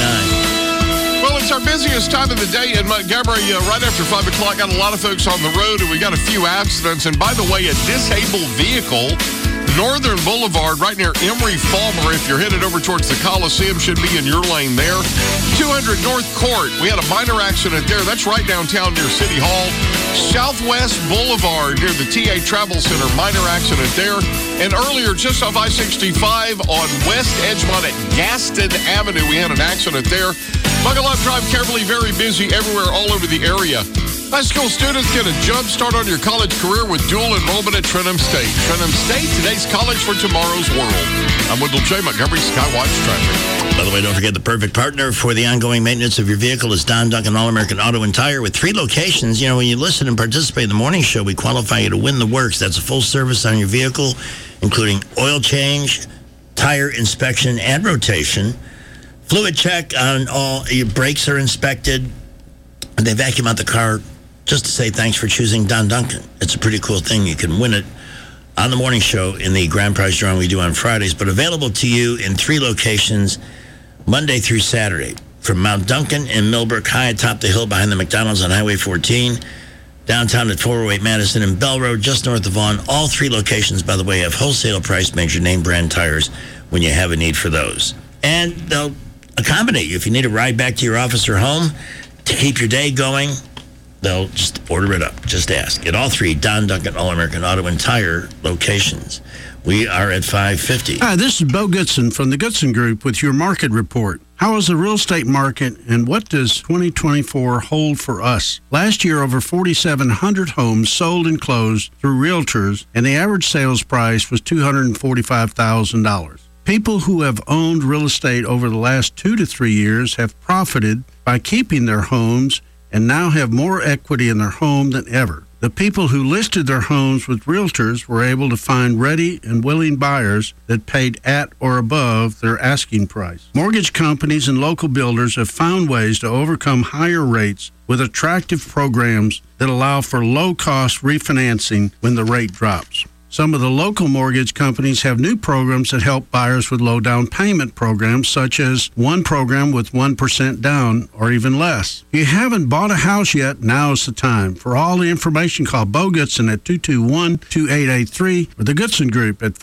5:49. Well, it's our busiest time of the day in Montgomery. Right after 5 o'clock, got a lot of folks on the road, and we got a few accidents. And by the way, a disabled vehicle, Northern Boulevard, right near Emery Falmer. If you're headed over towards the Coliseum, should be in your lane there. 200 North Court. We had a minor accident there. That's right downtown near City Hall. Southwest Boulevard near the TA Travel Center. Minor accident there. And earlier, just off I-65 on West Edgemont at Gaston Avenue, we had an accident there. Buckle up, drive carefully. Very busy everywhere, all over the area. High school students get a jump start on your college career with dual enrollment at Trenham State. Trenham State, today's college for tomorrow's world. I'm Wendell J. Montgomery, Skywatch Traffic. By the way, don't forget the perfect partner for the ongoing maintenance of your vehicle is Don Duncan All-American Auto and Tire with 3 locations. When you listen and participate in the morning show, we qualify you to win the works. That's a full service on your vehicle, including oil change, tire inspection, and rotation. Fluid check on all your brakes are inspected. And they vacuum out the car just to say thanks for choosing Don Duncan. It's a pretty cool thing. You can win it on the morning show in the grand prize drawing we do on Fridays, but available to you in 3 locations Monday through Saturday. From Mount Duncan in Millbrook, high atop the hill behind the McDonald's on Highway 14, downtown at 408 Madison and Bell Road, just north of Vaughan. All 3 locations, by the way, have wholesale price major name brand tires when you have a need for those. And they'll accommodate you. If you need a ride back to your office or home to keep your day going, they'll just order it up. Just ask. At all 3 Don Duncan All-American Auto and Tire locations. We are at 550. Hi, this is Bo Goodson from the Goodson Group with your market report. How is the real estate market and what does 2024 hold for us? Last year, over 4,700 homes sold and closed through realtors, and the average sales price was $245,000. People who have owned real estate over the last 2 to 3 years have profited by keeping their homes and now have more equity in their home than ever. The people who listed their homes with realtors were able to find ready and willing buyers that paid at or above their asking price. Mortgage companies and local builders have found ways to overcome higher rates with attractive programs that allow for low-cost refinancing when the rate drops. Some of the local mortgage companies have new programs that help buyers with low down payment programs, such as one program with 1% down or even less. If you haven't bought a house yet, now is the time. For all the information, call Bo Goodson at 221-2883 or the Goodson Group at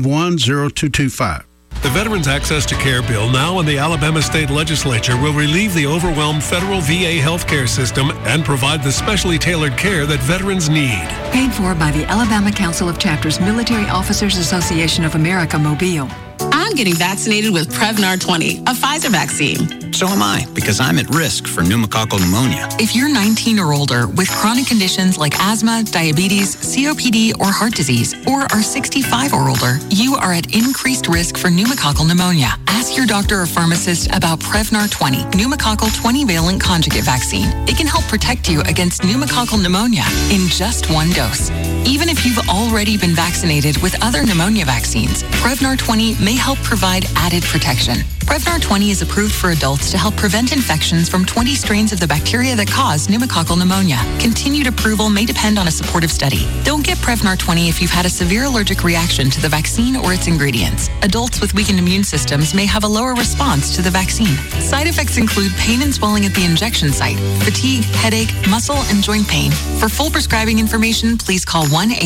551-0225. The Veterans Access to Care bill now in the Alabama State Legislature will relieve the overwhelmed federal VA healthcare system and provide the specially tailored care that veterans need. Paid for by the Alabama Council of Chapters Military Officers Association of America, Mobile. I'm getting vaccinated with Prevnar 20, a Pfizer vaccine. So am I, because I'm at risk for pneumococcal pneumonia. If you're 19 or older with chronic conditions like asthma, diabetes, COPD, or heart disease, or are 65 or older, you are at increased risk for pneumococcal pneumonia. Ask your doctor or pharmacist about Prevnar 20, pneumococcal 20-valent conjugate vaccine. It can help protect you against pneumococcal pneumonia in just one dose. Even if you've already been vaccinated with other pneumonia vaccines, Prevnar 20 may help provide added protection. Prevnar 20 is approved for adults to help prevent infections from 20 strains of the bacteria that cause pneumococcal pneumonia. Continued approval may depend on a supportive study. Don't get Prevnar 20 if you've had a severe allergic reaction to the vaccine or its ingredients. Adults with weakened immune systems may have a lower response to the vaccine. Side effects include pain and swelling at the injection site, fatigue, headache, muscle, and joint pain. For full prescribing information, please call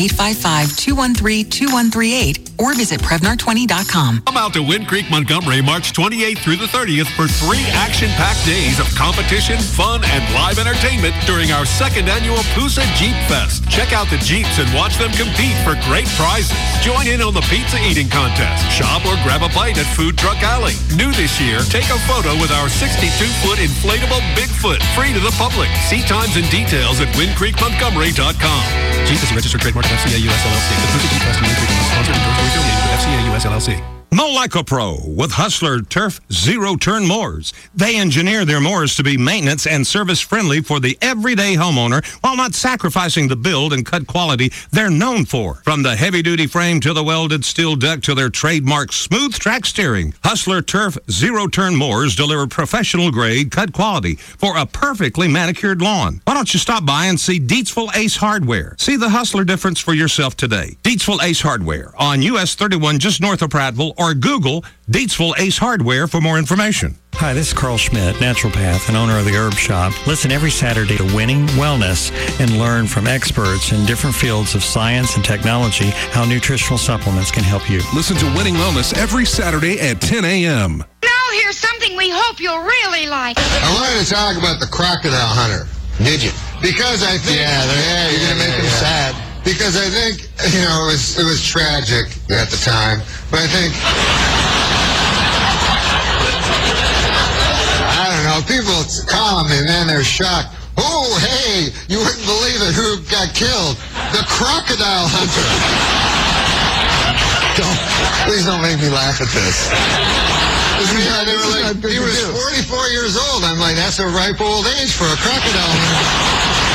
1-855-213-2138 or visit Prevnar20.com. Come out to Wind Creek, Montgomery, March 28th through the 30th for 3 action-packed days of competition, fun, and live entertainment during our 2nd annual Poosa Jeep Fest. Check out the Jeeps and watch them compete for great prizes. Join in on the pizza eating contest. Shop or grab a bite at Food Truck Alley. New this year, take a photo with our 62-foot inflatable Bigfoot, free to the public. See times and details at windcreekmontgomery.com. Jeep is a registered trademark of FCA US LLC. The Poosa Jeep Fest in Wind Creek is sponsored and affiliated with FCA US LLC. Molico-Pro with Hustler Turf zero-turn mowers. They engineer their mowers to be maintenance and service-friendly for the everyday homeowner while not sacrificing the build and cut quality they're known for. From the heavy-duty frame to the welded steel deck to their trademark smooth track steering, Hustler Turf zero-turn mowers deliver professional-grade cut quality for a perfectly manicured lawn. Why don't you stop by and see Deatsville Ace Hardware? See the Hustler difference for yourself today. Deatsville Ace Hardware on US 31 just north of Prattville, or Google Deatsville Ace Hardware for more information. Hi, this is Carl Schmidt, naturopath and owner of the Herb Shop. Listen every Saturday to Winning Wellness and learn from experts in different fields of science and technology how nutritional supplements can help you. Listen to Winning Wellness every Saturday at 10 a.m. Now here's something we hope you'll really like. I wanted to talk about the crocodile hunter. Did you? Because I think you're going to make him sad. Because I think, it was tragic at the time. But I think, I don't know, people call me and then they're shocked. Oh, hey, you wouldn't believe it. Who got killed? The crocodile hunter. Please don't make me laugh at this. They were like, he was 44 years old. I'm like, that's a ripe old age for a crocodile hunter.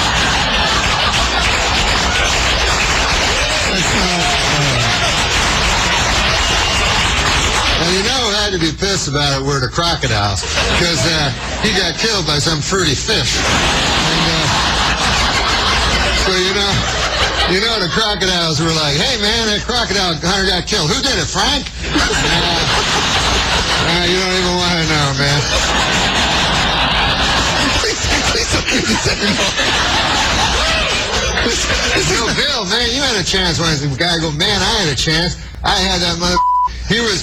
And who had to be pissed about it were the crocodiles, because he got killed by some fruity fish. And, so, You know, the crocodiles were like, hey, man, that crocodile hunter got killed. Who did it, Frank? You don't even want to know, man. So, Bill, man, you had a chance when the guy go, man, I had a chance. I had that mother. He was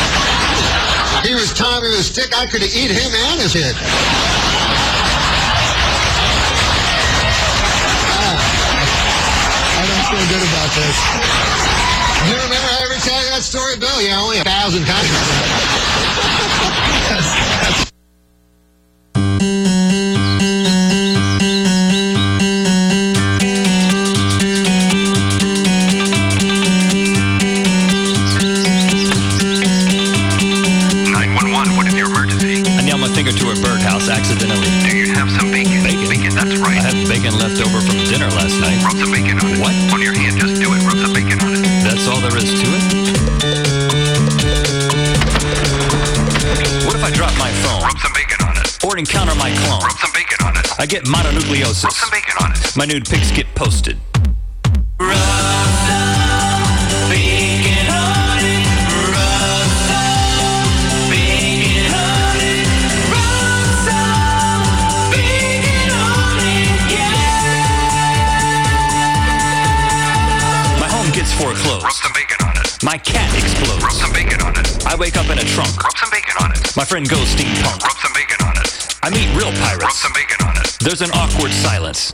Tommy with a stick. I could have eat him and his head. I don't feel good about this. You remember I ever tell you that story, Bill? Yeah, only 1,000 times. Accidentally. Do you have some bacon? Bacon, that's right. I had bacon left over from dinner last night. Rub some bacon on it. What? On your hand, just do it. Rub some bacon on it. That's all there is to it? What if I drop my phone? Rub some bacon on it. Or encounter my clone? Rub some bacon on it. I get mononucleosis. Rub some bacon on it. My nude pics get posted. Rub some bacon on it. Rub some bacon on it. Gets foreclosed. Rub some bacon on it. My cat explodes. Rub some bacon on it. I wake up in a trunk. Rub some bacon on it. My friend goes steampunk. Rub some bacon on it. I meet real pirates. Rub some bacon on it. There's an awkward silence.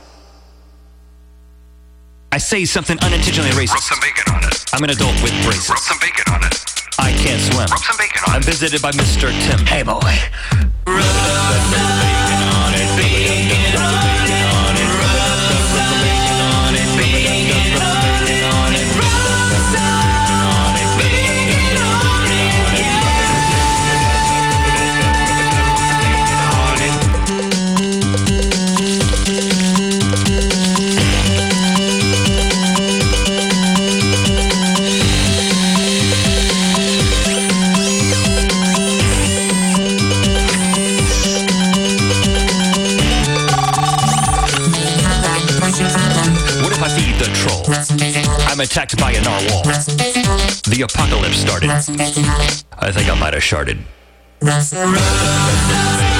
I say something unintentionally racist. Rub some bacon on it. I'm an adult with braces. Rub some bacon on it. I can't swim. Rub some bacon on it. I'm visited by Mr. Tim. Hey, boy. Rub some bacon on it. Bacon on it. I'm attacked by a narwhal. The apocalypse started. I think I might have sharded.